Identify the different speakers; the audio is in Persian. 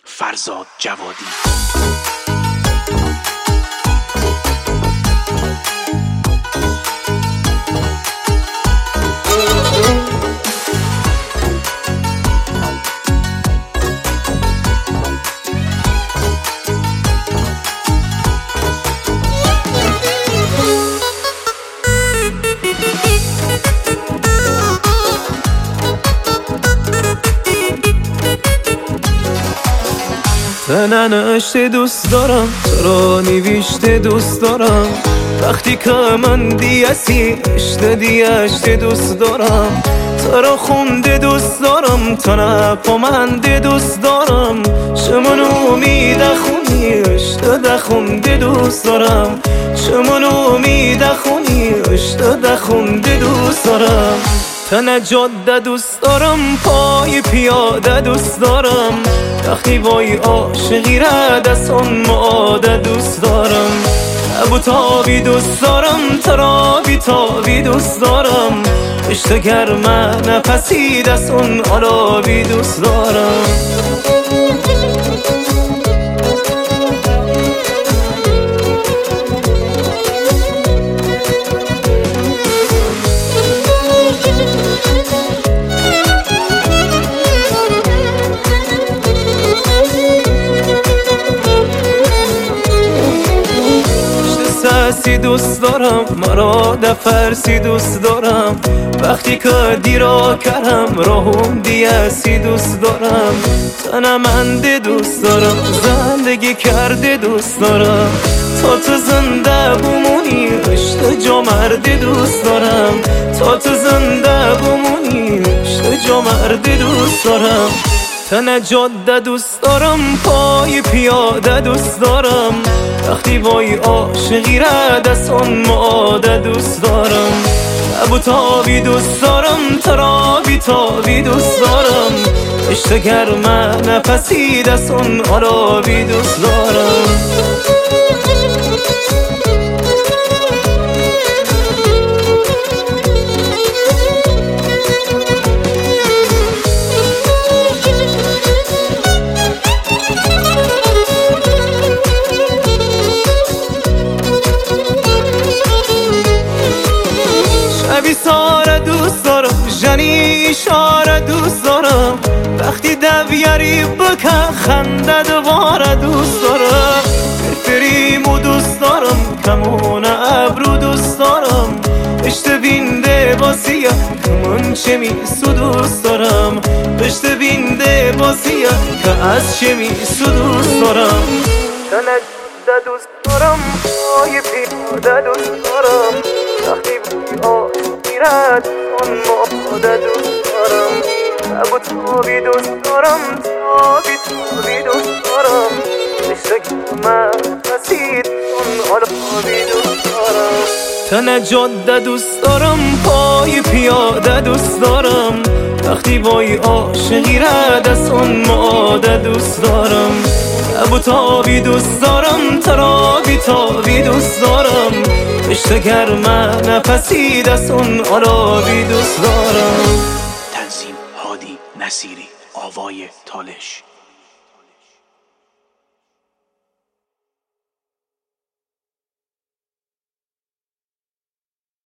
Speaker 1: فرزاد جوادی.
Speaker 2: ننشته دوست دارم، تو را نوشته دوست دارم. وقتی که من دیسی اشته دیشته دوست دارم. تو را خونده دوست دارم، تو نپامنده دوست دارم. شمون امید خونی اشته دخونده دوست دارم. شمون امید خونی اشته دخونده دوست دارم. تن جاده دوست دارم، پای پیاده دوست دارم. وقتی وای عاشقی را دستان معاده دوست دارم. ابو تابی دوست دارم، ترابی تابی دوست دارم. عشق گرمه نفسی دستان آلابی دوست دارم. سسی دوست دارم، مرا دفرسی دوست دارم. وقتی که دیرا کردم راهم دیسی دوست دارم. تنمنده دوست دارم، زندگی کرده دوست دارم. تا تو زنده بمونی عشق جا مرده دوست دارم. تا تو زنده بمونی عشق جا مرده دوست دارم. تن جاده دوست دارم، پای پیاده دوست دارم. وقتی وای عاشقی را دستان معاده دوست دارم. ابو تابی دوست دارم، ترابی تابی دوست دارم. عشق گرمه نفسی دستان آلابی دوست دارم. شبی ساره دوست دارم، جنی اشاره دوست دارم. وقتی دویاری بکن خنده دوباره دوست دارم. فریمو دوست دارم، کمون ابرو دوست دارم. پشت بینده باسیه کمون چه میسو دوست دارم. پشت بینده باسیه که از چه میسو دوست دارم. تنجده دوست دارم، پای پیاده دوست دارم. وقتی رد اون معاده دوست دارم. ابو تابی دوست دارم، تابی تابی دوست دارم. عشق من نسید اون آلابی دوست دارم. تن جاده دوست دارم، پای پیاده دوست دارم. وقتی وای عاشقی را دستان معاده دوست دارم. ابو تابی دوست دارم، ترابی تابی دوست دارم. عشق گرمه نفسی دستان آلابی دوست دارم.
Speaker 1: تنظیم هادی نصیری، آوای تالش.